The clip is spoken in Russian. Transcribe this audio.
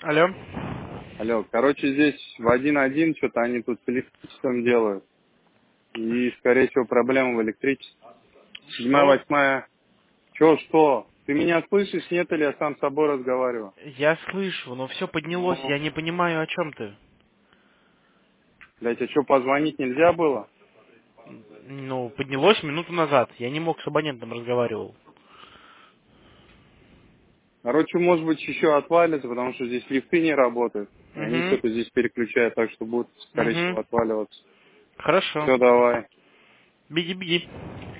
Алло. Алло, короче, здесь в 1.1 что-то они тут с электричеством делают. И, скорее всего, проблема в электричестве. Седьмая, Что? восьмая. Что? Ты меня слышишь, нет, или я сам с собой разговариваю? Я слышу, но все поднялось, Ну, я не понимаю, о чем ты. блядь, а что, позвонить нельзя было? Ну, поднялось минуту назад. Я не мог с абонентом разговаривал. Короче, может быть, еще отвалится, потому что здесь лифты не работают. И они Угу. что-то здесь переключают, так что будет, скорее всего, Угу. отваливаться. Хорошо. Все, давай. Беги, беги.